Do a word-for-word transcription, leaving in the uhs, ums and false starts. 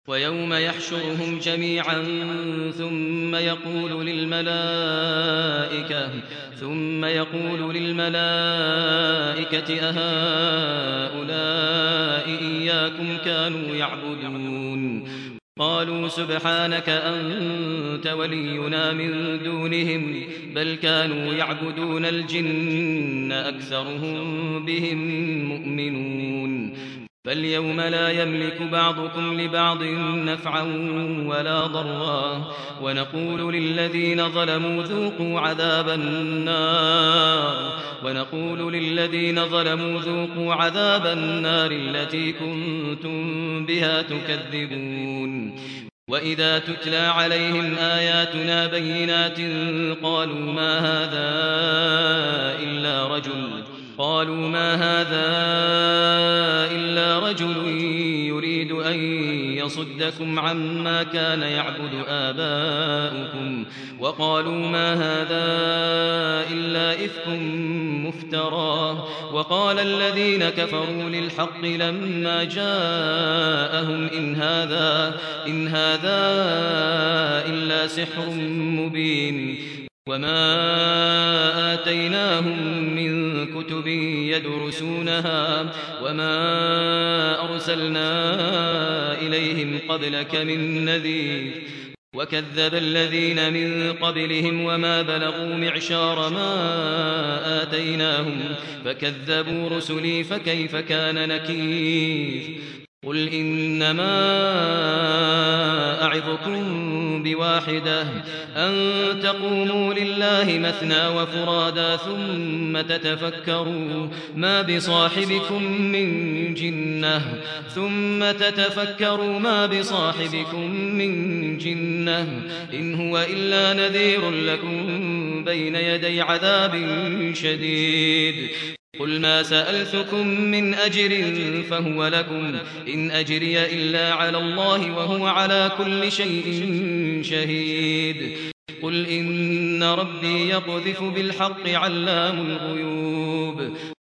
ويوم يحشرهم جميعا ثم يقول للملائكة ثم يقول للملائكة أهؤلاء إياكم كانوا يعبدون قالوا سبحانك أنت ولينا من دونهم بل كانوا يعبدون الجن أكثرهم بهم مؤمنون فاليوم لا يملك بعضكم لبعض نفعا ولا ضرا ونقول للذين ظلموا ذوقوا عذاب النار ونقول للذين ظلموا ذوقوا عذاب النار التي كنتم بها تكذبون وإذا تتلى عليهم آياتنا بينات قالوا ما هذا إلا رجل قالوا ما هذا إلا رجل يريد أن يصدكم عما كان يعبد آباؤكم وقالوا ما هذا إلا إفك مفترى وقال الذين كفروا للحق لما جاءهم إن هذا إن هذا إلا سحر مبين وما آتيناهم من كتب يدرسونها وما أرسلنا إليهم قبلك من نذير وكذب الذين من قبلهم وما بلغوا معشار ما آتيناهم فكذبوا رسلي فكيف كان نكير قل إنما أعظكم بواحدة أن تقوموا لله مثنى وفرادا ثم تتفكروا ما بصاحبكم من جنة ثم تتفكروا ما بصاحبكم من جنة إن هو إلا نذير لكم بين يدي عذاب شديد قل ما سألتكم من أجر فهو لكم إن أجري إلا على الله وهو على كل شيء شهيد قل إن ربي يقذف بالحق علام الغيوب